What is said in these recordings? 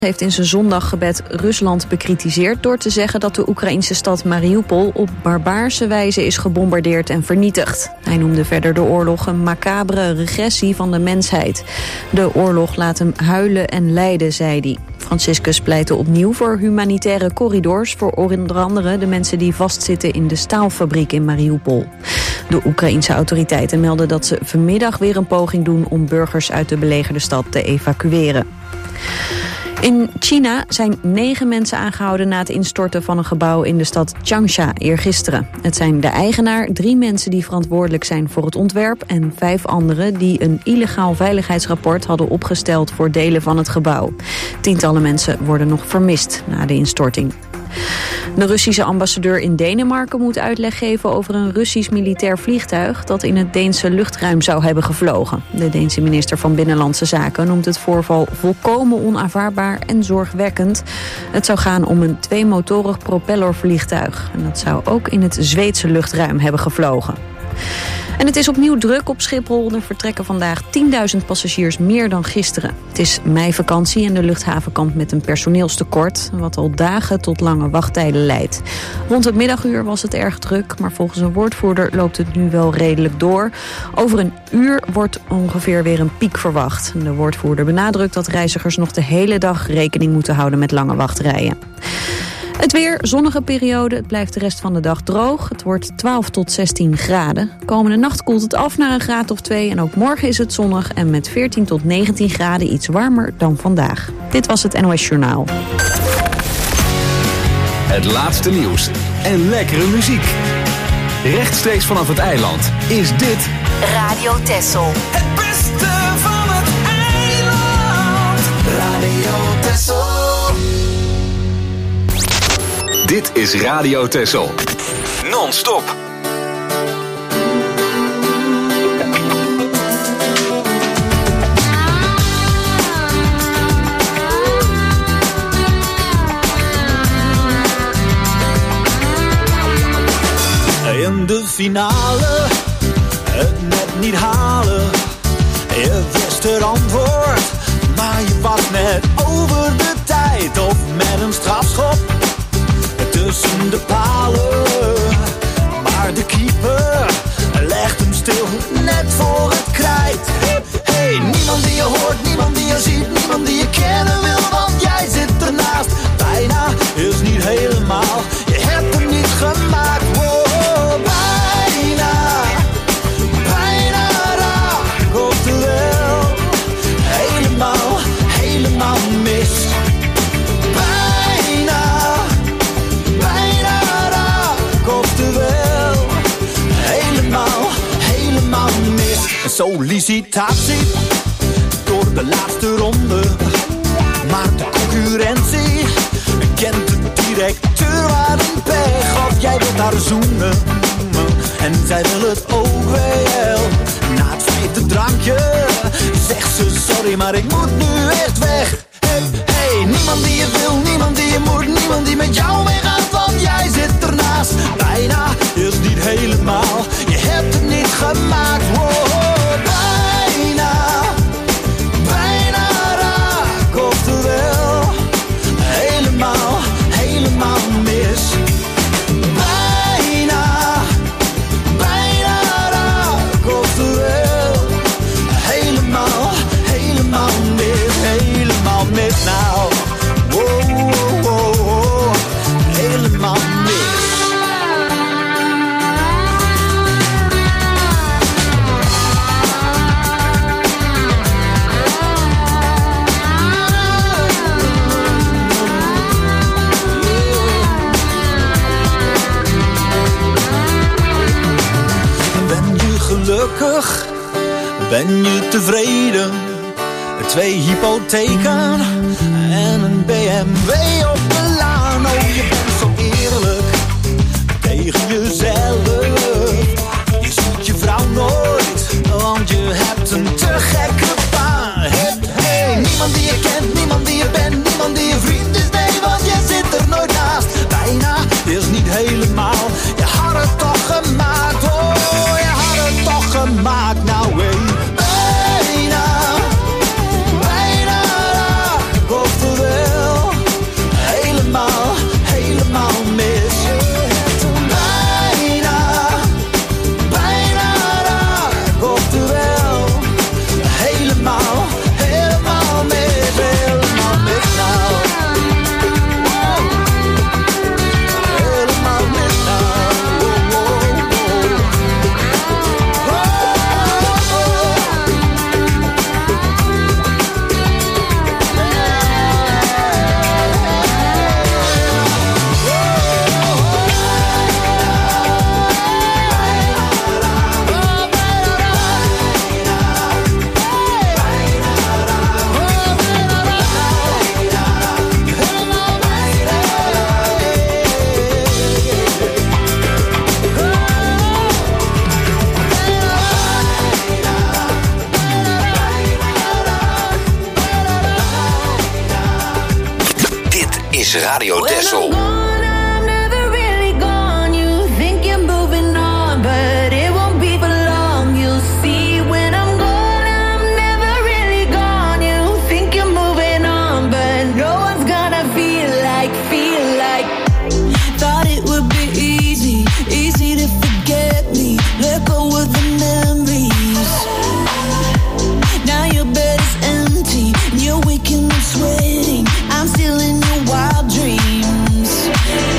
heeft in zijn zondaggebed Rusland bekritiseerd door te zeggen dat de Oekraïnse stad Mariupol op barbaarse wijze is gebombardeerd en vernietigd. Hij noemde verder de oorlog een macabere regressie van de mensheid. De oorlog laat hem huilen en lijden, zei hij. Franciscus pleitte opnieuw voor humanitaire corridors voor onder andere de mensen die vastzitten in de staalfabriek in Mariupol. De Oekraïense autoriteiten melden dat ze vanmiddag weer een poging doen om burgers uit de belegerde stad te evacueren. In China zijn 9 mensen aangehouden na het instorten van een gebouw in de stad Changsha eergisteren. Het zijn de eigenaar, 3 mensen die verantwoordelijk zijn voor het ontwerp en 5 anderen die een illegaal veiligheidsrapport hadden opgesteld voor delen van het gebouw. Tientallen mensen worden nog vermist na de instorting. De Russische ambassadeur in Denemarken moet uitleg geven over een Russisch militair vliegtuig dat in het Deense luchtruim zou hebben gevlogen. De Deense minister van Binnenlandse Zaken noemt het voorval volkomen onaanvaardbaar en zorgwekkend. Het zou gaan om een 2-motorig propellervliegtuig. En dat zou ook in het Zweedse luchtruim hebben gevlogen. En het is opnieuw druk op Schiphol. Er vertrekken vandaag 10.000 passagiers meer dan gisteren. Het is meivakantie en de luchthaven kampt met een personeelstekort, wat al dagen tot lange wachttijden leidt. Rond het middaguur was het erg druk, maar volgens een woordvoerder loopt het nu wel redelijk door. Over een uur wordt ongeveer weer een piek verwacht. De woordvoerder benadrukt dat reizigers nog de hele dag rekening moeten houden met lange wachtrijen. Het weer, zonnige periode. Het blijft de rest van de dag droog. Het wordt 12 tot 16 graden. Komende nacht koelt het af naar een graad of 2. En ook morgen is het zonnig en met 14 tot 19 graden iets warmer dan vandaag. Dit was het NOS Journaal. Het laatste nieuws en lekkere muziek. Rechtstreeks vanaf het eiland is dit Radio Texel. Het beste van het eiland. Radio Texel. Dit is Radio Texel. Non-stop. In de finale, het net niet halen. Je wist het antwoord, maar je was net over de tijd. Of met een strafschop tussen de palen. Maar de keeper legt hem stil, net voor het krijt. Hey, niemand die je hoort, niemand die je ziet, niemand die je kennen wil, want jij zit ernaast. Bijna is niet helemaal, je hebt hem niet gemaakt. Wow, bijna, bijna raak, oftewel helemaal, helemaal mis. Sollicitatie door de laatste ronde. Maar de concurrentie kent de directeur aan een pech. Of jij wilt haar zoenen en zij wil het ook wel. Na het 5e drankje zegt ze sorry, maar ik moet nu echt weg. Hey, hey, niemand die je wil, niemand die je moet, niemand die met jou meegaat, want jij zit ernaast. Bijna is niet helemaal, je hebt het niet gemaakt. Wow. Nou, wow, wow, wow, wow, helemaal mis. Ben je gelukkig? Ben je tevreden? 2 hypotheken en een BMW op de laan. Oh, je bent zo eerlijk tegen jezelf. Je ziet je vrouw nooit, want je hebt een te gekke baan. Hey, hey, niemand die je kent, niemand die je bent, niemand die je vriend is. Nee, want je zit er nooit naast. Bijna is niet helemaal, je had het toch gemaakt. Oh, je had het toch gemaakt. Nou, hey. Bijna, bijna, oftewel is Radio Texel. Sweating, I'm still in your wild dreams.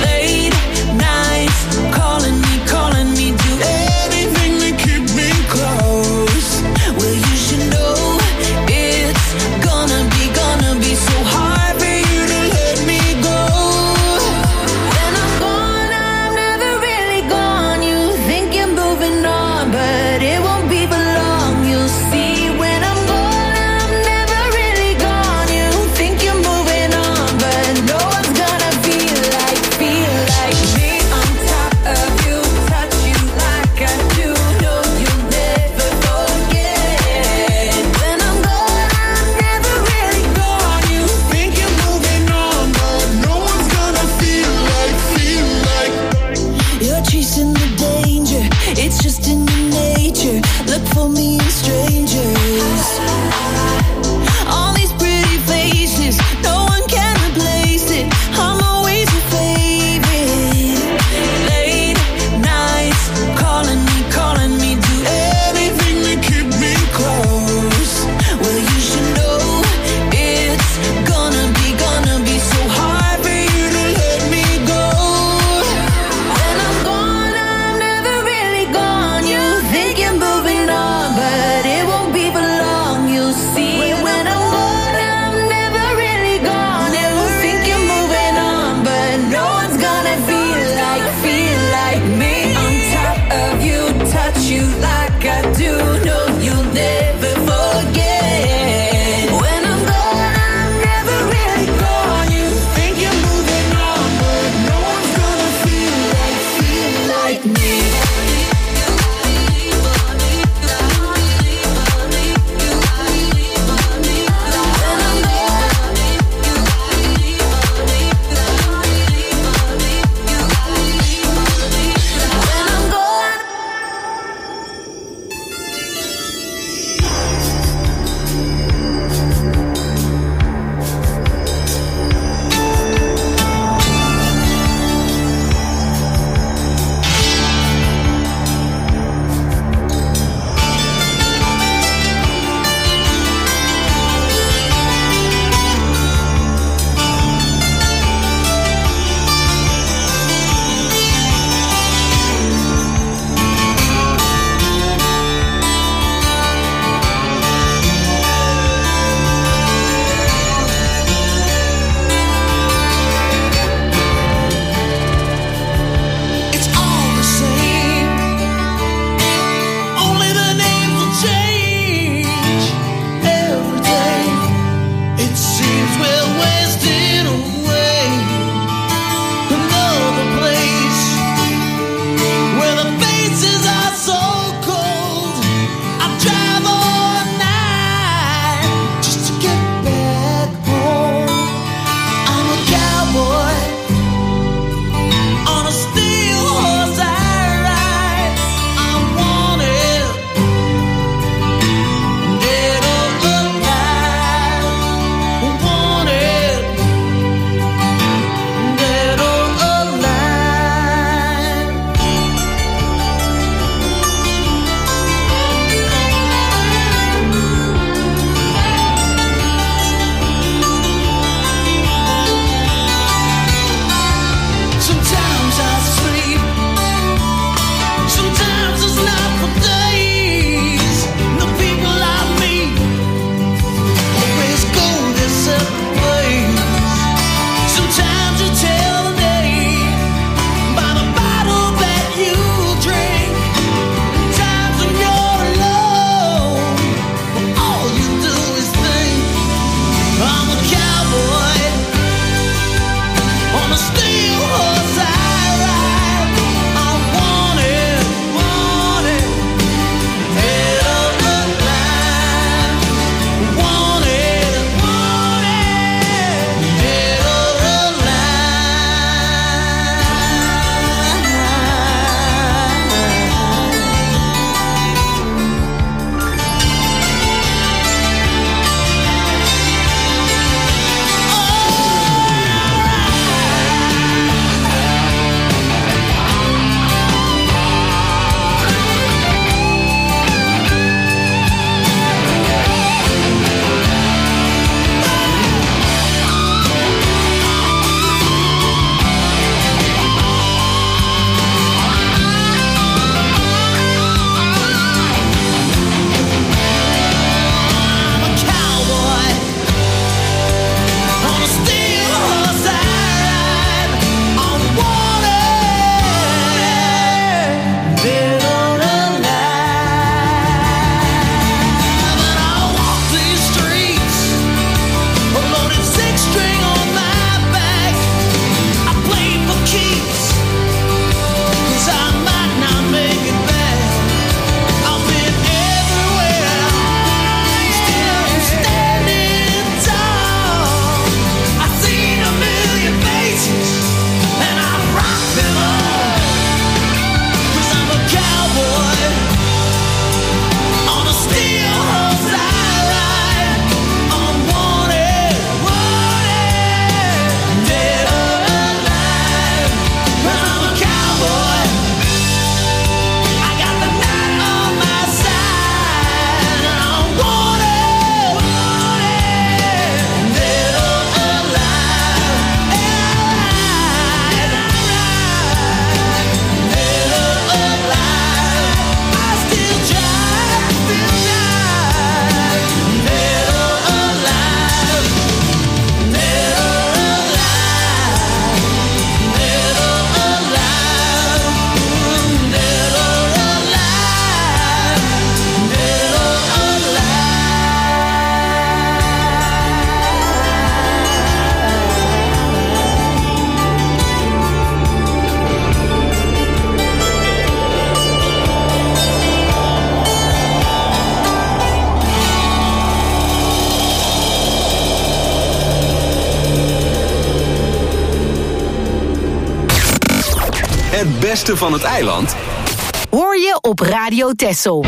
Het beste van het eiland hoor je op Radio Texel.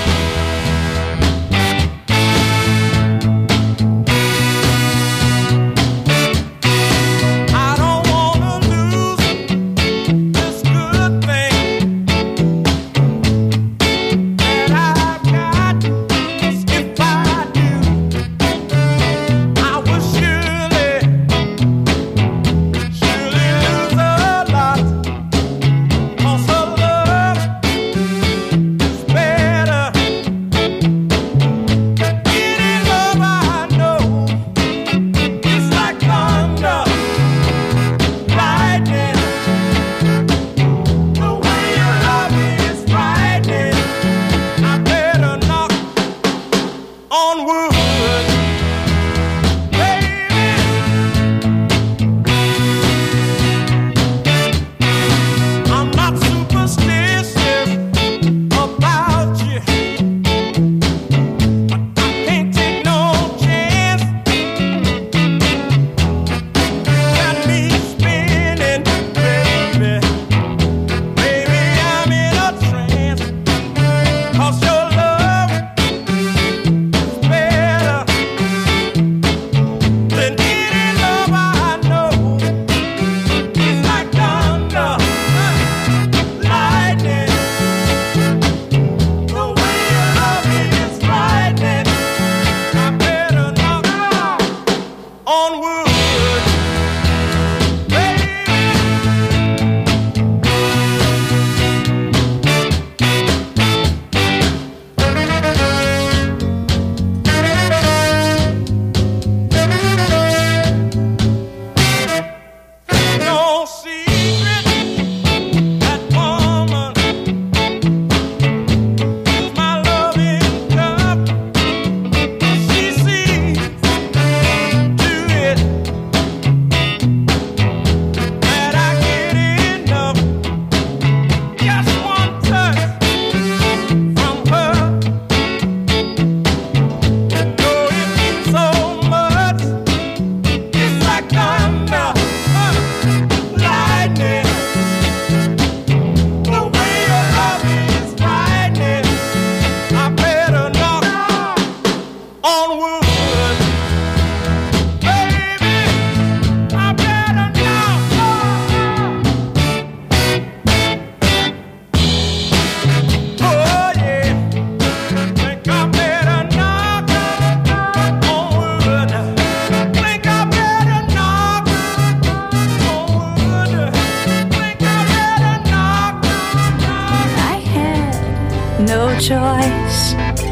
Choice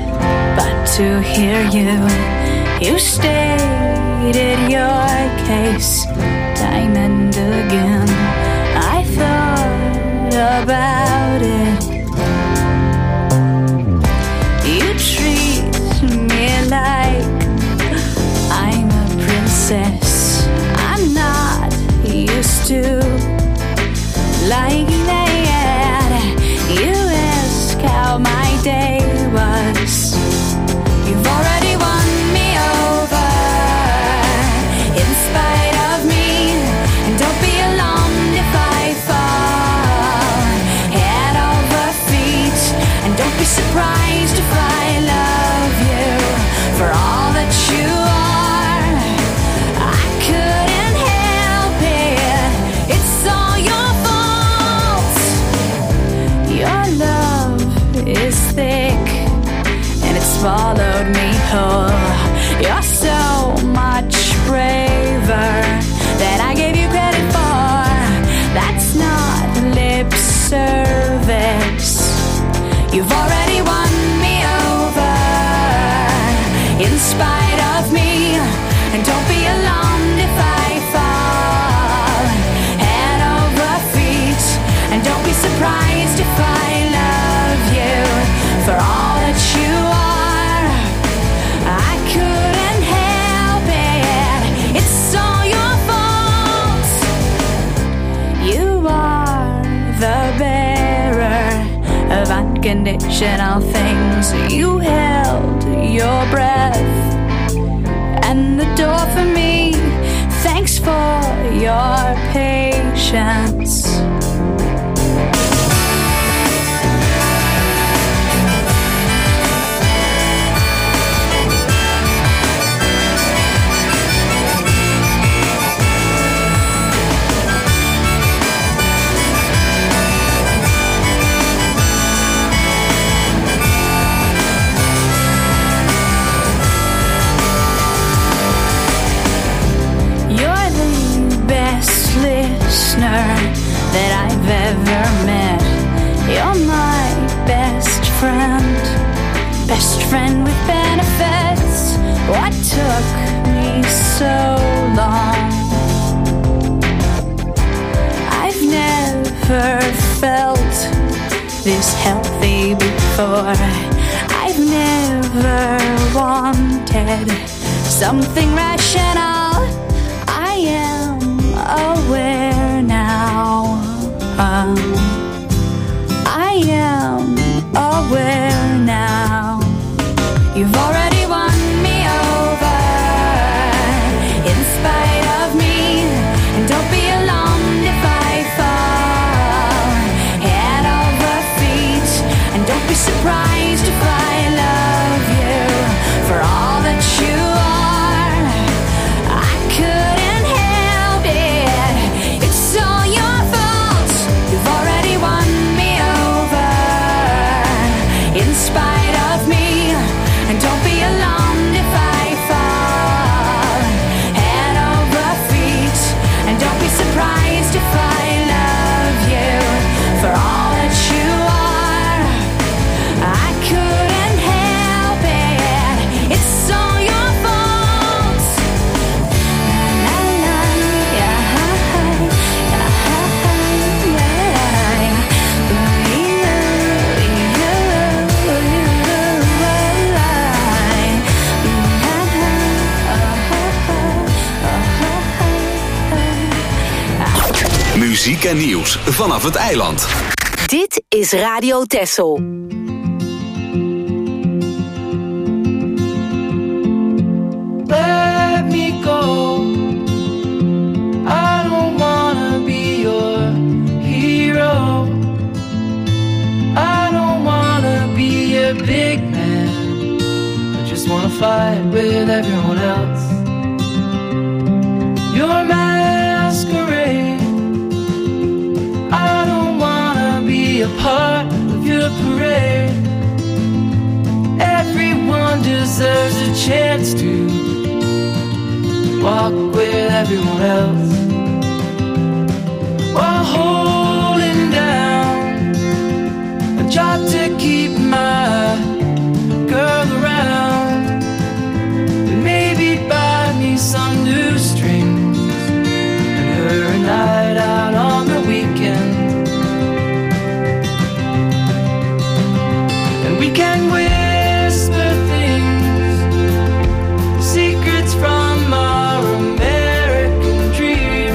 but to hear you. You stated your case time and again. I thought about it. You treat me like I'm a princess. I'm not used to like that. You ask how my day was. You've already won me over in spite of me. And don't be alarmed if I fall head over feet. And don't be surprised if I love you for all that you are. I couldn't help it. It's all your fault. Your love is thick and it's followed me whole. You're so much braver than I gave you credit for. That's not lip service. You've already won me over in spite of me. And don't be alarmed if I fall head over feet. And don't be surprised if I love you for all that you are. I couldn't help it. It's all your fault. You are the bearer of unconditional things. You held your breath and the door for me. Thanks for your patience. friend with benefits. What took me so long? I've never felt this healthy before. I've never wanted something rational. I am aware now. I am aware now. You've already won me over in spite of me, and don't be alarmed if I fall head over feet, and don't be surprised if I love you for all that you are. I couldn't help it, it's all your fault. You've already won me over in spite of me, and don't be alarmed if I fall head over feet, and don't be surprised if I love you for all that you are. I couldn't help it, it's all your fault. La la la, yeah, Muziek en nieuws vanaf het eiland. Dit is Radio Texel. Let me go. I don't wanna be your hero. I don't wanna be a big man. I just wanna fight with everyone else. Your masquerade. I don't wanna be a part of your parade. Everyone deserves a chance to walk with everyone else, while holding down a job to keep my girl around, and maybe buy me some new strings and her a night out on the weekend. And we can whisper things, secrets from our American dream.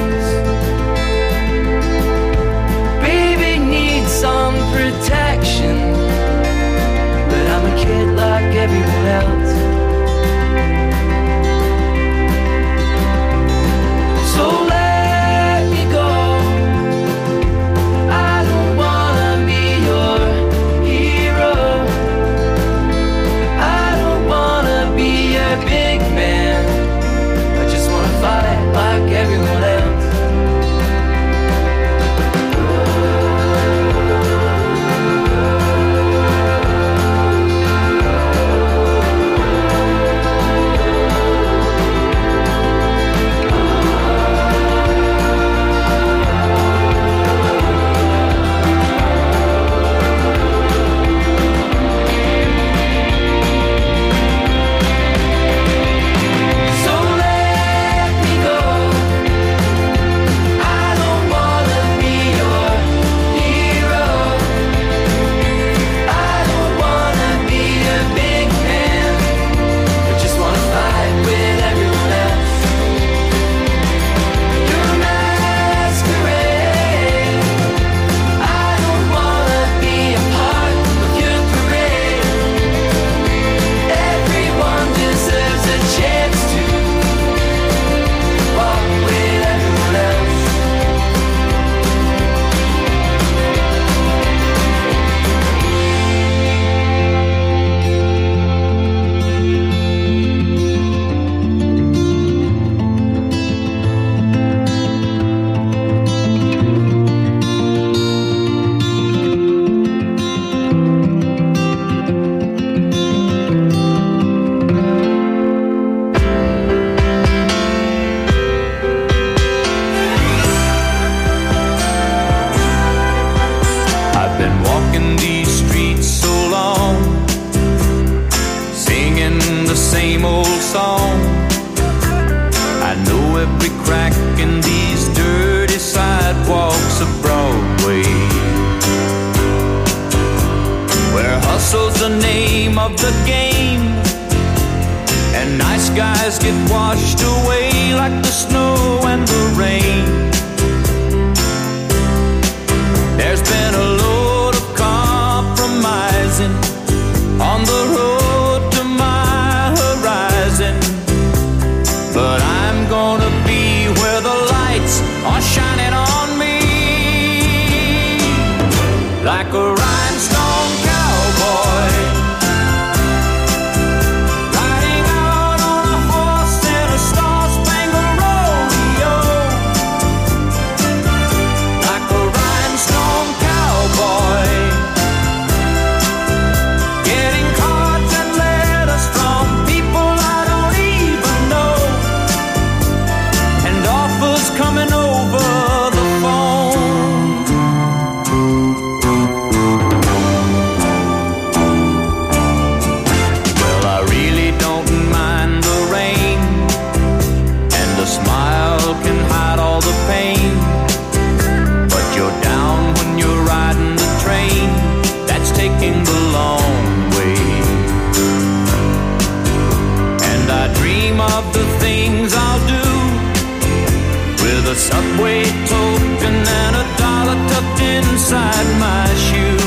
Subway token and $1 tucked inside my shoe.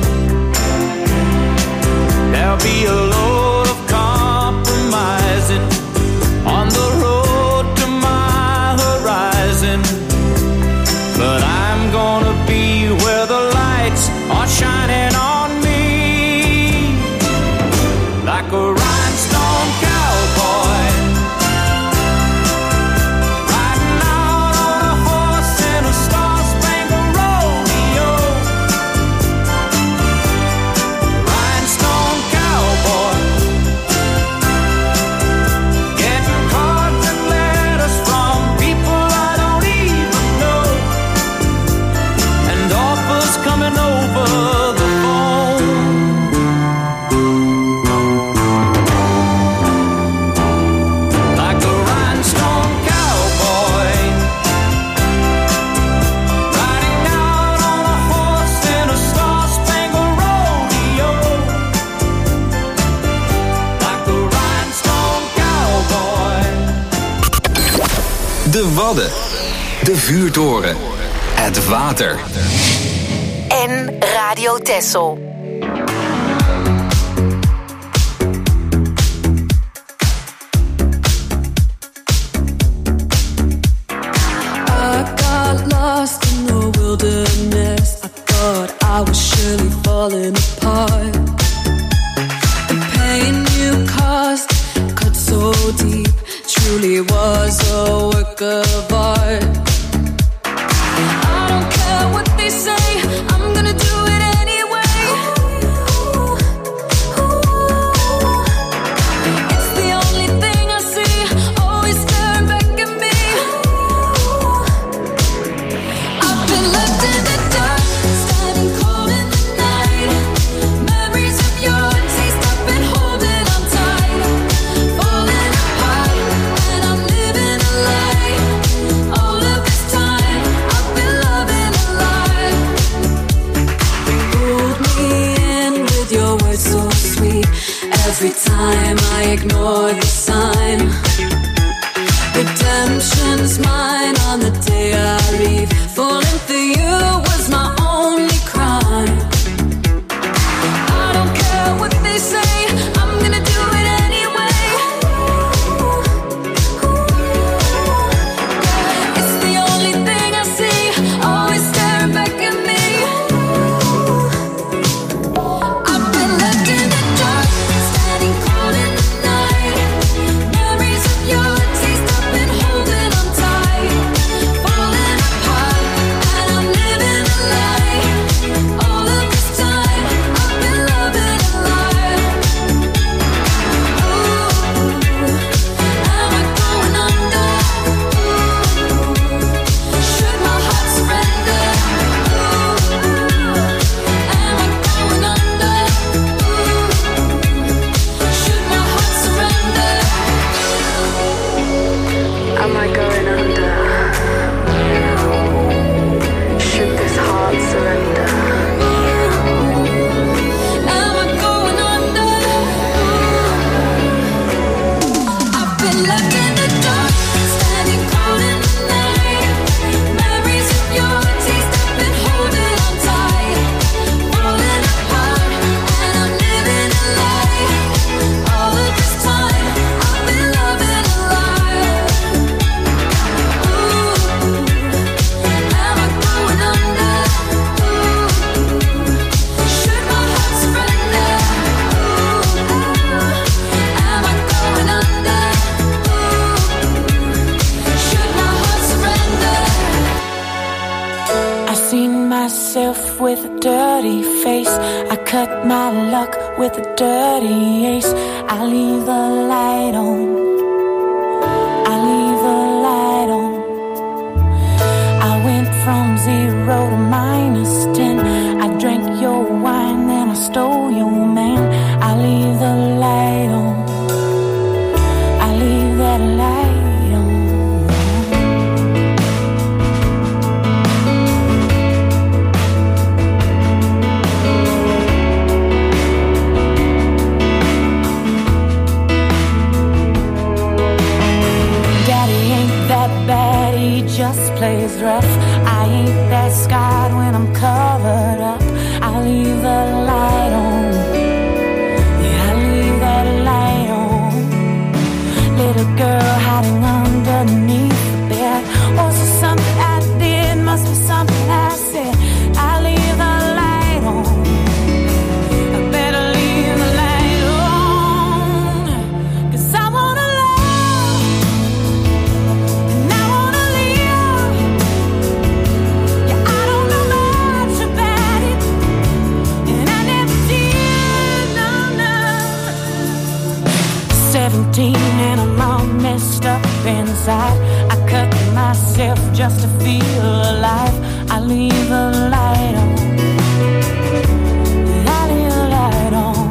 There'll be a load of compromising on the road to my horizon, but I'm gonna be where the lights are shining on me, like a rhinestone cowboy, riding out on a horse in a star-spangled rodeo. Rhinestone cowboy, getting cards and letters from people I don't even know, and offers coming over the phone. Like a rhinestone cowboy, riding out on a horse in a star-spangled rodeo. Like a rhinestone cowboy. De Wadden. De Vuurtoren. Het water. En Radio Texel. I got lost in the wilderness. I thought I was surely falling apart. The pain you caused cut so deep, truly was a work of art. I don't care what they say, I'm gonna do it anyway. It's the only thing I see, always staring back at me. I've been left in the dark, standing cold in the night. Memories of your taste, I've been holding on tight. Falling apart, and I'm living a lie. All of this time, I've been loving a lie. Pulled me in with your words so sweet. Every time I ignore the sign. Redemption's mine on the day I leave. Falling for you was my only crime. I don't care what they say, I'm gonna do it anyway. It's the only thing I see, always staring back at me. I've been left in the dark, standing cold in the night. Memories of your taste, I've been holding on tight. Falling apart, and I'm living a lie. All of this time, I've been loving a lie. Am I going under? Should my heart surrender? Am I going under? Should my heart surrender? Am I going under? Should this heart surrender? Am I going under? I've been left in the dark, standing cold in the night. Memories of your taste, I've been holding on tight. Falling apart, and I'm living a lie. All of this time, I've been loving a lie. Am I going under? Should my heart surrender? Am I going under? Should my heart surrender? I seen myself with a dirty face. I cut my luck with a dirty ace. I leave the light on. I leave the light on. I went from 0 to -10. I drank your wine, then I stole your man. I leave the light on. I leave that light on. day's rough. I ain't that scarred when I'm covered up. I leave the light on. Yeah, I leave that light on. Little girl hiding underneath the bed. Was it something I did? Must be something I said. I leave the light on. I better leave the light on. 'Cause I wanna love and I wanna live. Yeah, I don't know much about it, and I never did, no. 17 and I'm all messed up inside. I cut myself just to feel alive. I leave the light on. I leave the light on.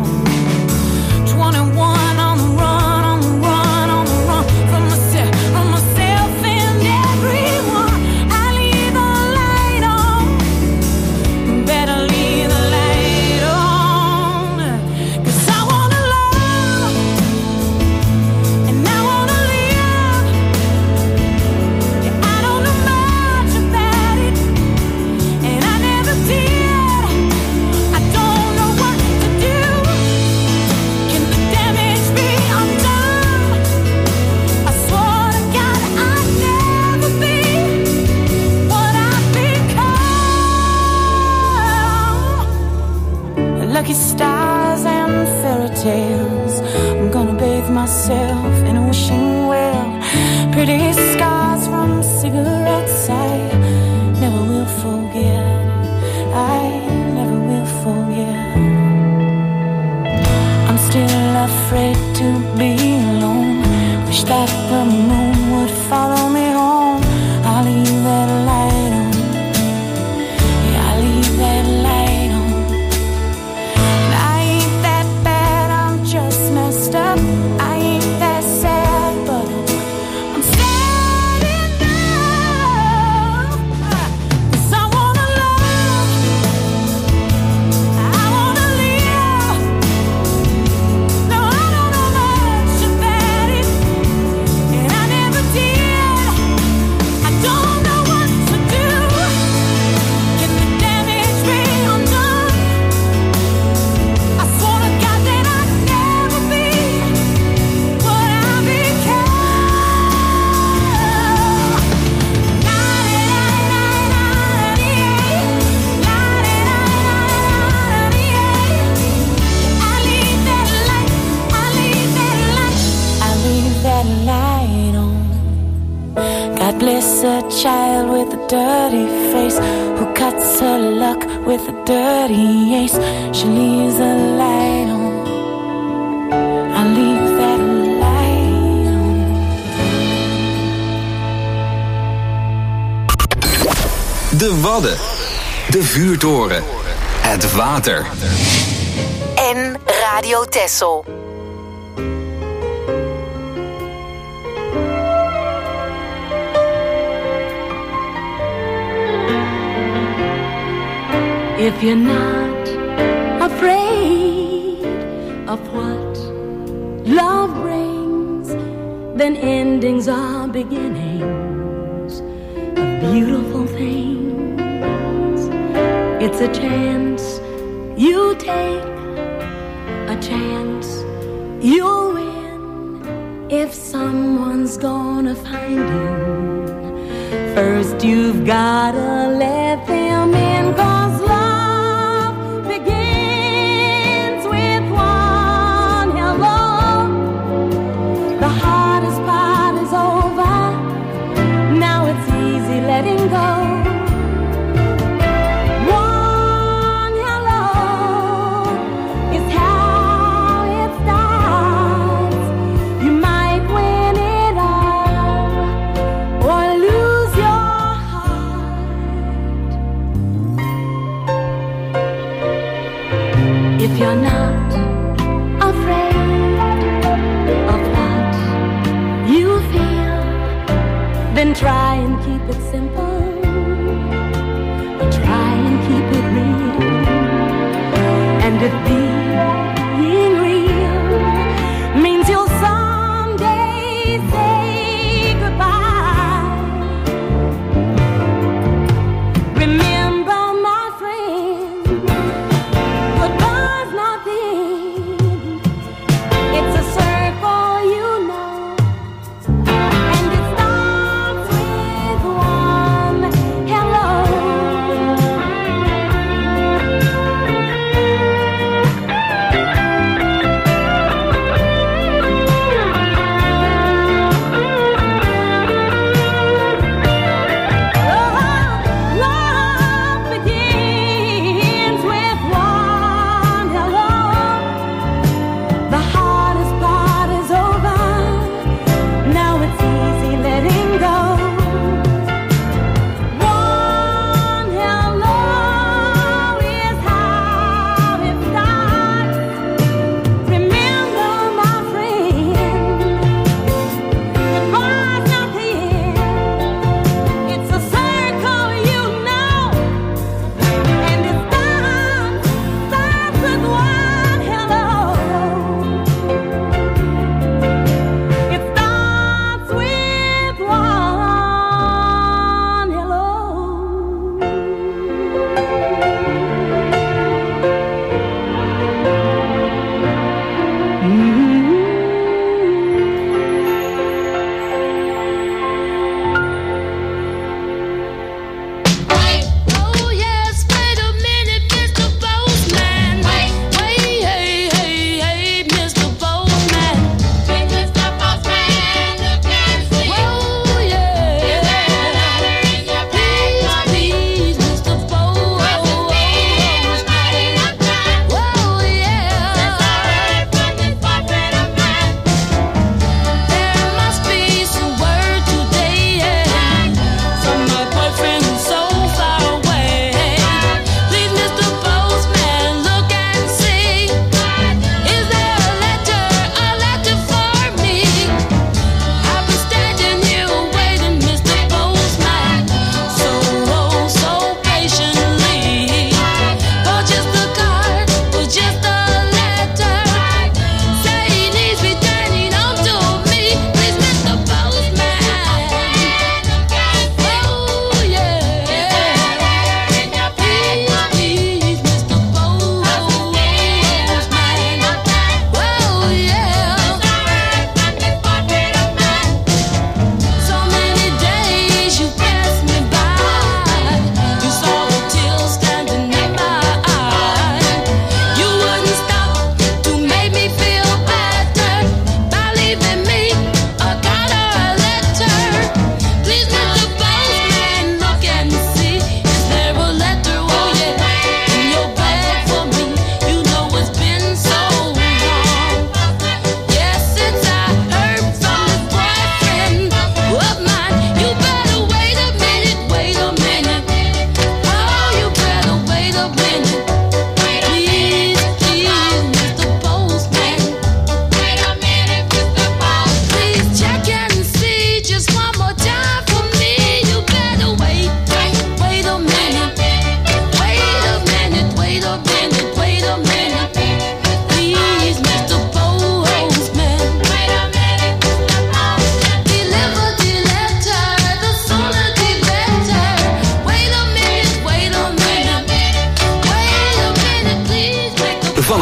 21 on the run, on the run, on the run from myself and everyone. I leave the light on. Better leave the light on. 'Cause I wanna love and I wanna live. Yeah, I don't know much about it, and I never did. I don't know what to do. Can the damage be undone? I swore to God I'd never be what I've become. Lucky stars and fairy tales. I'm gonna bathe myself in a wishing well. Pretty scars from cigarettes I never will forget. I never will forget. I'm still afraid to be alone. Wish that the moon would follow me home. I'll leave that light on. Yeah, I'll leave that light on. And I ain't that bad, I'm just messed up. I ain't that sad, but I'm sad enough. 'Cause I wanna love, I wanna live. No, I don't know much about it, and I never did. I don't know what to do. Can the damage be undone? I swore to God that I'd never be what I become. I leave that light, I leave that light, I leave that light on. God bless a child with a dirty face who cuts her luck with a dirty ace. She leaves a light on. I leave that light on. De Wadden. De vuurtoren. Het water. En Radio Texel. If you're not afraid of what love brings, then endings are beginnings of beautiful things. It's a chance you take, a chance you'll win. If someone's gonna find you, first you've gotta let them in, 'cause love begins with one hello. The hardest part is over, now it's easy letting go. One hello is how it starts. You might win it all or lose your heart. If you're not afraid of what you feel, then try and keep it simple, or try and keep it real. And if being real means you'll someday say goodbye,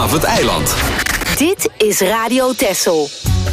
vanaf het eiland. Dit is Radio Texel.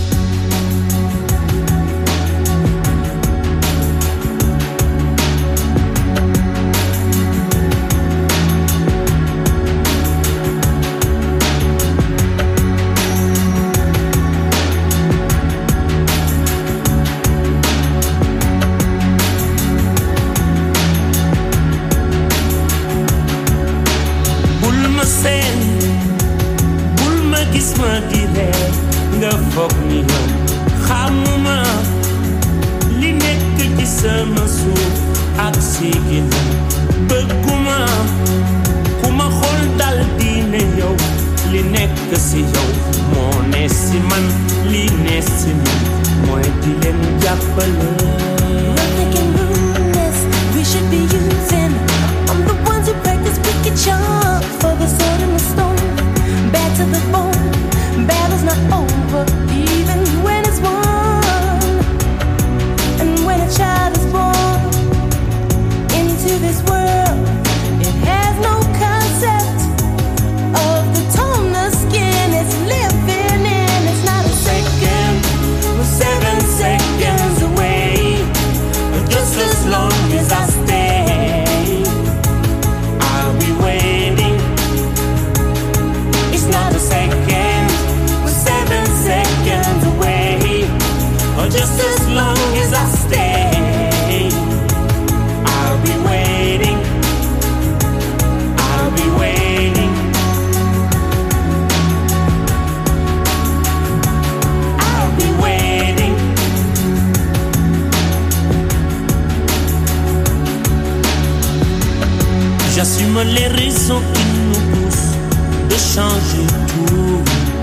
J'assume les raisons qui nous poussent de changer tout.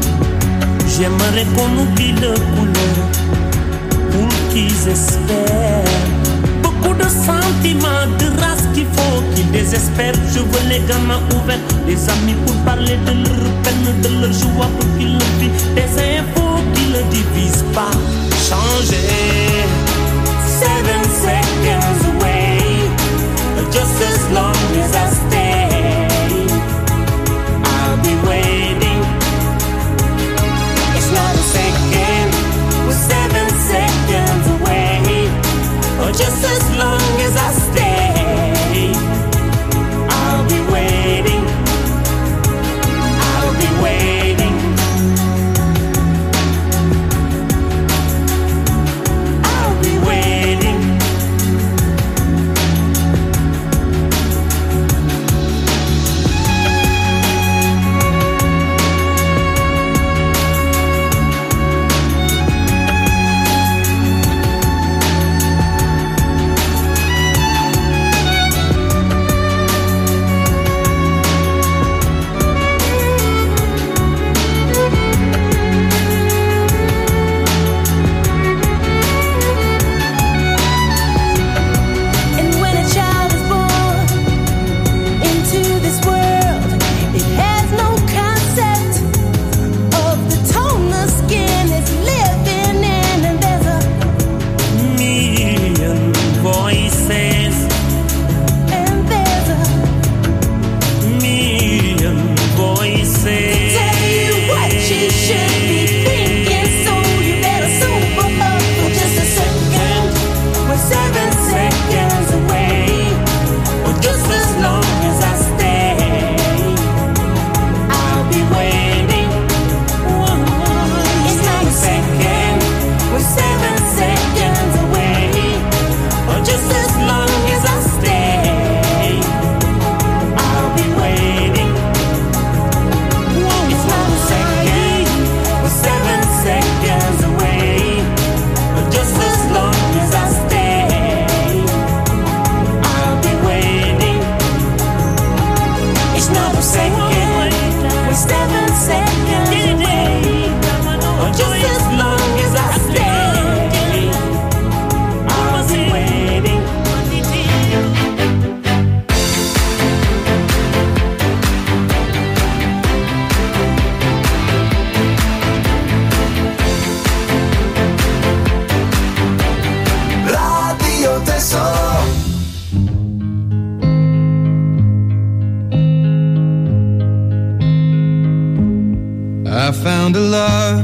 J'aimerais qu'on oublie le couleur pour qu'ils espèrent. Beaucoup de sentiments, de race qu'il faut qu'ils désespèrent. Je veux les gamins ouverts, des amis pour parler de leur peine, de leur joie pour qu'ils le vivent. Des infos qui ne divisent pas. Changer. 7 seconds away. Just as long as I stay, I'll be waiting. It's not a second, we're 7 seconds away. Or just as long as I stay, I'll be waiting. I'll be waiting. found a love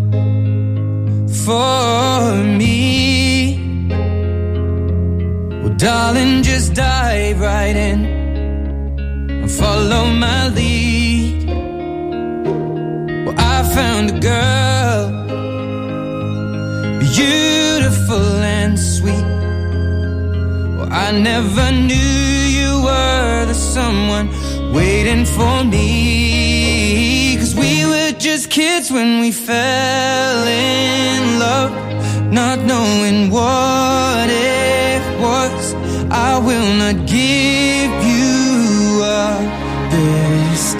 for me. Well, darling, just dive right in and follow my lead. Well, I found a girl, beautiful and sweet. Well, I never knew you were the someone waiting for me. 'Cause we were just kids when we fell in love, not knowing what it was. I will not give you up this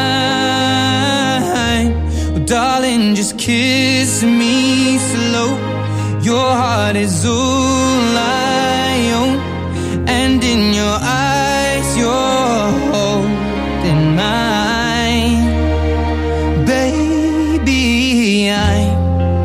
time. Oh, darling, just kiss me slow. Your heart is all I own, and in your eyes you're holding mine. Baby, I'm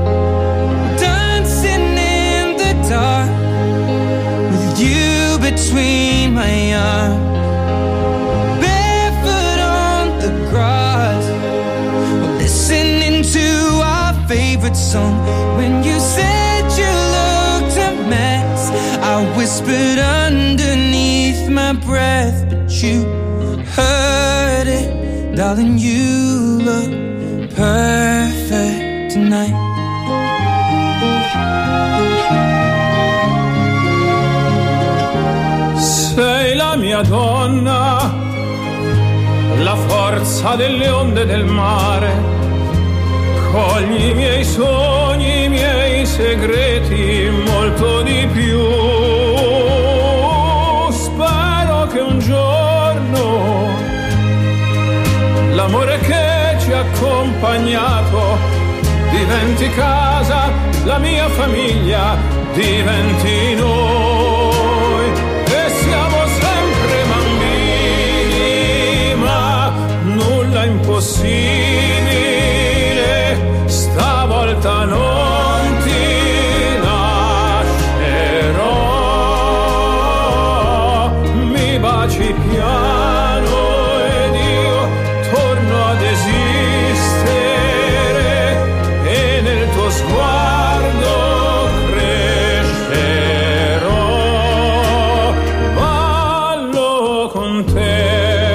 dancing in the dark with you between my arms, barefoot on the grass, listening to our favorite song. When you said you looked a mess, I whispered underneath my breath, but you heard it. Darling, you look perfect tonight. Sei la mia donna, la forza delle onde del mare. Cogli i miei sogni, i miei segreti, molto di più. Spero che un giorno l'amore che ci ha accompagnato diventi casa, la mia famiglia diventi noi. E siamo sempre bambini, ma nulla impossibile, stavolta non ti lascerò. Mi baci piano ed io torno ad esistere, e nel tuo sguardo crescerò. Ballo con te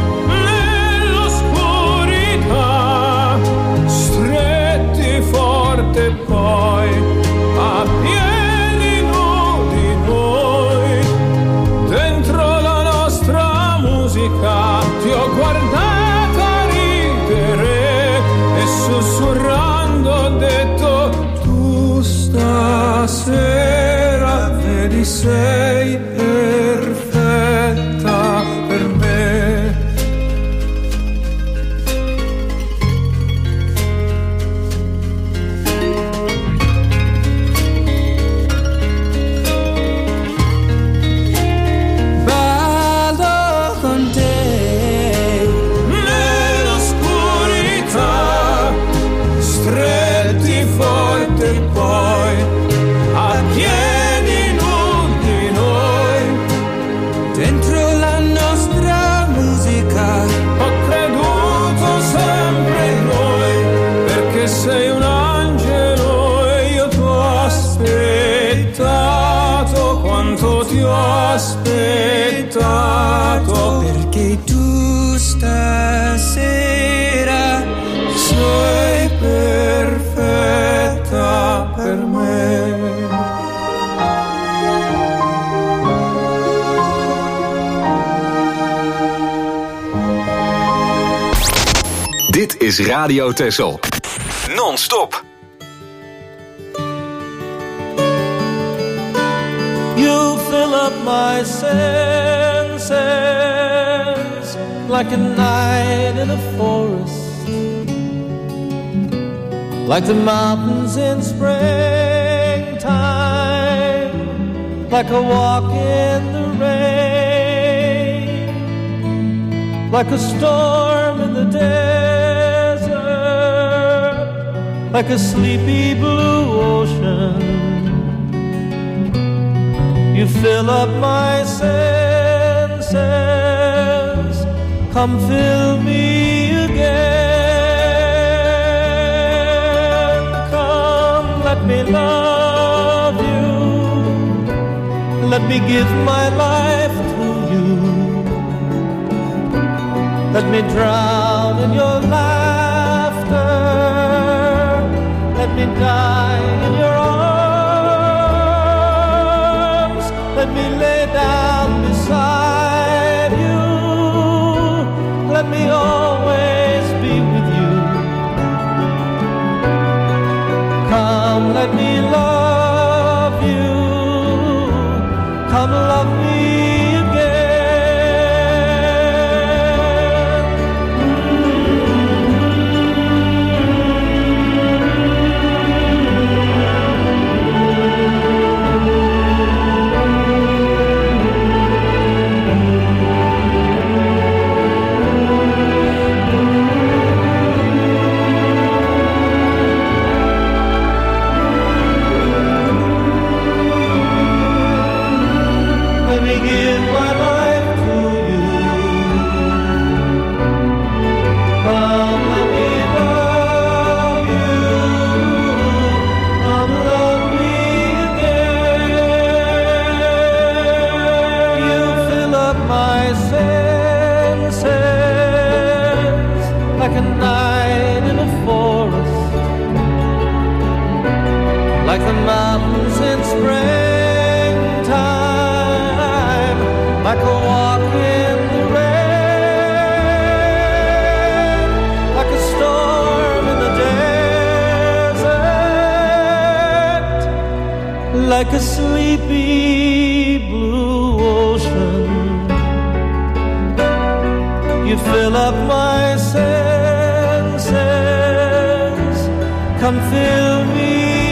nell'oscurità, stretti forte poi a piedi nudi noi. Dentro la nostra musica ti ho guardata ridere e sussurrando ho detto: tu stasera vedi sei perfetta per me. Ballo con te nell'oscurità, stretti forte poi a piedi nudi noi. Dentro la nostra musica ho creduto sempre in noi, perché sei un angelo e io t'ho aspettato quanto ti ho aspettato, perché tu stasera sei perfetta per me. Dit is Radio Texel. Non-stop. You fill up my senses like a night in a forest, like the mountains in springtime, like a walk in the rain, like a storm in the desert, like a sleepy blue ocean. You fill up my senses, come fill me again. me love you. Let me give my life to you. Let me drown in your laughter. Let me die in your arms. Let me lay down beside you. Let me always be with you. Come, let me love you. Come, love me again. Like a night in a forest, like the mountains in springtime, like a walk in the rain, like a storm in the desert, like a sleepy blue ocean. You fill up my senses, come fill me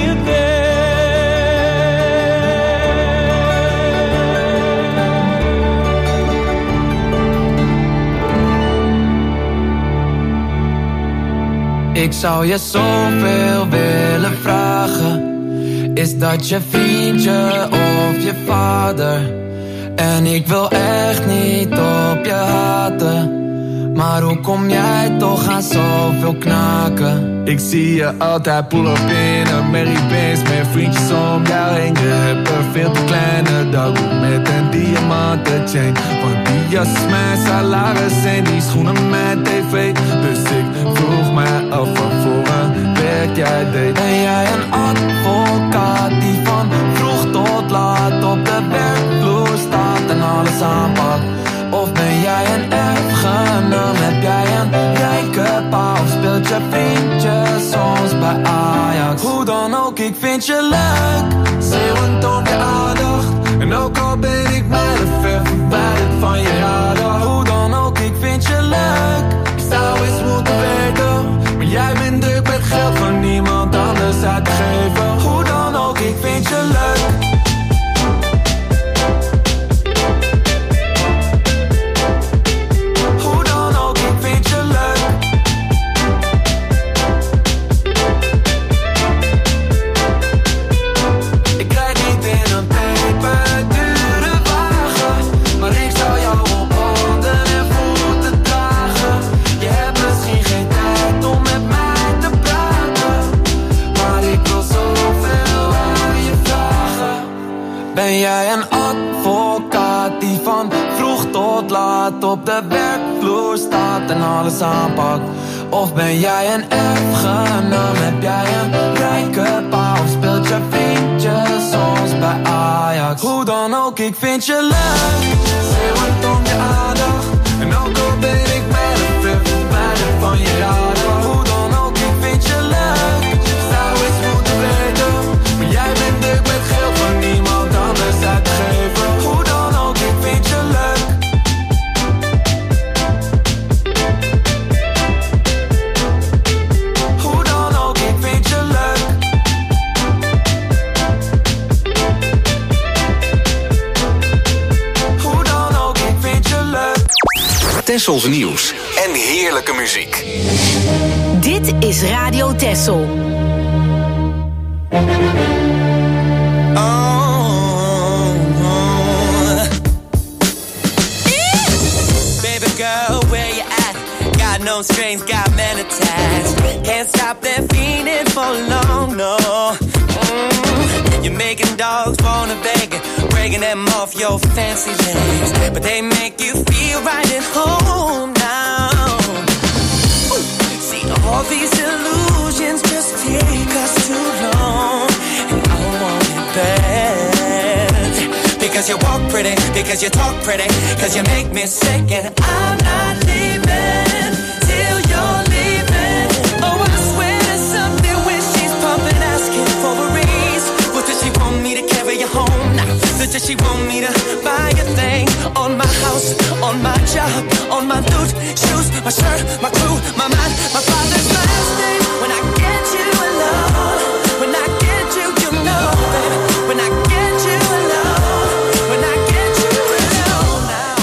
again. Ik zou je zoveel willen vragen. Is dat je vriendje of je vader? En ik wil echt niet op je haten. Maar hoe kom jij toch aan zoveel knaken? Ik zie je altijd pull-up in een Merry-Benz met vriendjes om jou heen. Je hebt een veel te kleine dag met een diamanten chain. Want die jas is mijn salaris en die schoenen mijn tv. Dus ik vroeg mij af van voor een werk jij deed. Ben jij een advocaat die van vroeg tot laat op de werkvloer staat en alles aanpakt? Of ben jij een erfgenaam? Heb jij een rijke pa? Of speelt je vriendje soms bij Ajax? Hoe dan ook, ik vind je leuk. Zeeuwend om je aandacht. En ook al ben ik mijlen ver verwijderd van je radar. Hoe dan ook, ik vind je leuk. Ik zou eens moeten weten. Maar jij bent druk met geld van niemand anders uit te geven. Hoe dan ook, ik vind je leuk. Ben jij een advocaat die van vroeg tot laat op de werkvloer staat en alles aanpakt? Of ben jij een erfgenaam? Heb jij een rijke pa? Of speelt je vriendje soms bij Ajax? Hoe dan ook, ik vind je leuk. Zeeuwend om je aandacht. En ook al ben ik met een ver verwijderd van je radar. Hoe dan ook, ik vind je leuk. Zou eens moeten weten. Maar jij bent druk met geld van niemand anders uitgeven. Hoe dan ook, ik vind je leuk. Hoe dan ook, ik vind je leuk. Hoe dan ook, ik vind je leuk. Tessels nieuws en heerlijke muziek. Dit is Radio Tessel. God knows strains got men attached. Can't stop that feeling for long, no. You're making dogs wanna beg, breaking them off your fancy legs, but they make you feel right at home now. See, all these illusions just take us too long, and I want it bad. Because you walk pretty, because you talk pretty, because you make me sick, and I'm not leaving till you're leaving. Oh, I swear to something when she's pumping, asking for a raise. What does she want me to carry you home now? Does she want me to buy a thing? On my house, on my job, on my loot, shoes, my shirt, my crew, my mind, my father's last name. When I get you alone, when I get you, you know, baby. When I get you alone, when I get you alone now.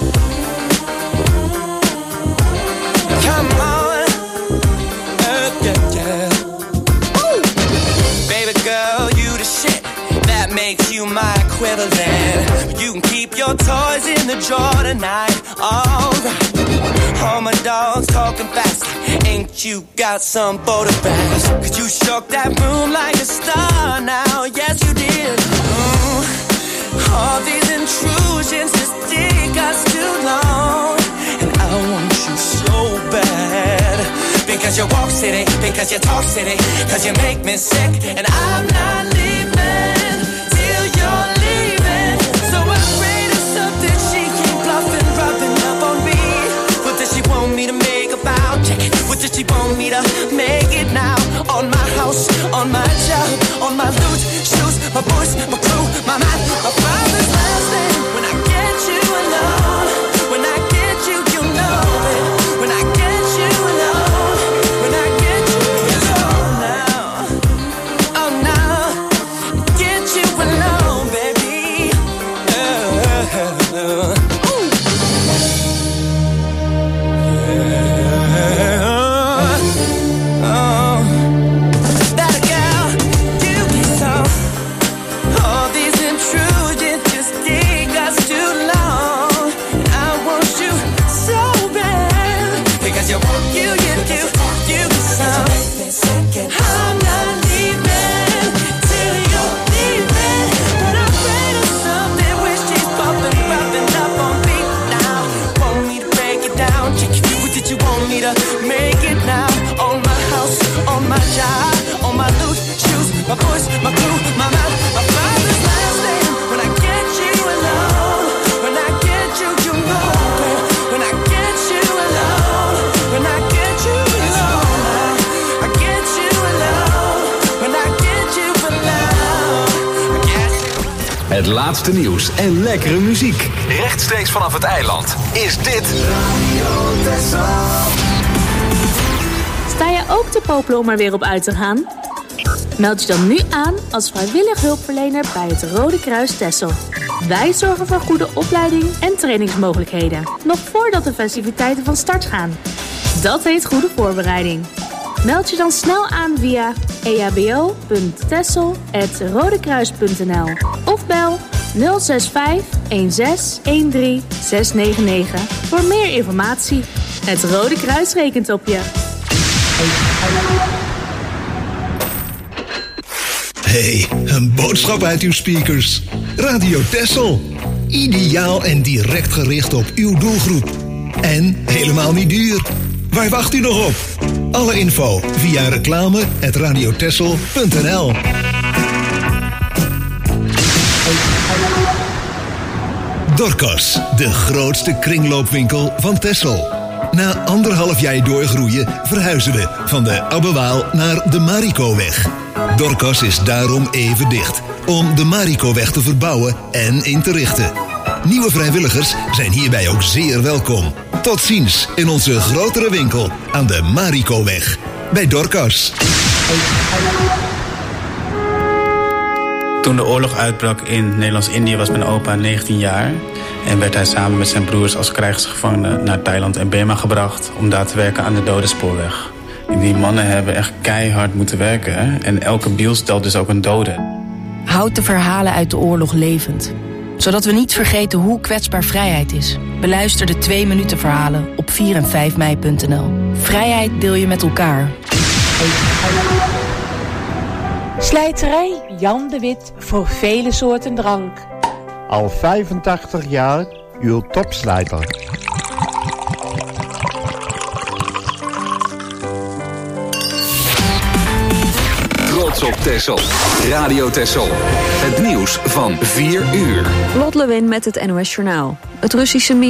Come on, yeah. Ooh. Baby girl, you the shit. That makes you my equivalent. You can keep your toys in the drawer tonight. Alright. All my dogs talking fast. Ain't you got some border bags? Cause you shook that room like a star now. Yes, you did. All these intrusions just take us too long. And I want you so bad. Because you walk city, because you talk city, because you make me sick. And I'm not leaving till you're leaving. So afraid of something she keep bluffing, rubbing up on me. What does she want me to make about? What does she want me to make it now? On my house, on my job, on my loot, shoes, my voice, my crew, my mind, my father's last name. When I get you alone, when I get you, you know it. When I get you alone, when I get you alone now. Oh now, get you alone, baby. That girl, you get some. All these intrusions just take us too long. I want you so bad. Because you want you get some. I'm not leaving till you're leaving. But I'm afraid of something when she's popping up on me now. Want me to break it down? What did you want me to make it now? On my house, on my job, on my loot, shoes, my voice, my crew, my mouth, my father's last name. When I get you alone, when I get you, you know it. When I get you alone, when I get you alone, I get you alone. When I get you alone, I get you. Het laatste nieuws en lekkere muziek. Rechtstreeks vanaf het eiland is dit Radio Texel. Sta je ook te popelen om er weer op uit te gaan? Meld je dan nu aan als vrijwillig hulpverlener bij het Rode Kruis Texel. Wij zorgen voor goede opleiding en trainingsmogelijkheden, nog voordat de festiviteiten van start gaan. Dat heet goede voorbereiding. Meld je dan snel aan via ehbo.texel@rodekruis.nl of bel 065 16 13 699 voor meer informatie. Het Rode Kruis rekent op je. Hey, een boodschap uit uw speakers. Radio Texel. Ideaal en direct gericht op uw doelgroep. En helemaal niet duur. Waar wacht u nog op? Alle info via reclame@radiotexel.nl. Dorcas, de grootste kringloopwinkel van Texel. Na 1,5 jaar doorgroeien verhuizen we van de Abbewaal naar de Marikoweg. Dorcas is daarom even dicht, om de Marikoweg te verbouwen en in te richten. Nieuwe vrijwilligers zijn hierbij ook zeer welkom. Tot ziens in onze grotere winkel aan de Marikoweg bij Dorcas. Toen de oorlog uitbrak in Nederlands-Indië was mijn opa 19 jaar... en werd hij samen met zijn broers als krijgsgevangene naar Thailand en Burma gebracht... om daar te werken aan de Dodenspoorweg. Die mannen hebben echt keihard moeten werken, hè? En elke biel stelt dus ook een dode. Houd de verhalen uit de oorlog levend. Zodat we niet vergeten hoe kwetsbaar vrijheid is. Beluister de 2-minuten verhalen op 4 en 5 mei.nl. Vrijheid deel je met elkaar. Slijterij Jan de Wit voor vele soorten drank. Al 85 jaar uw topslijter. Trots op Texel. Radio Texel. Het nieuws van 4 uur. Lot Lewin met het NOS Journaal. Het Russische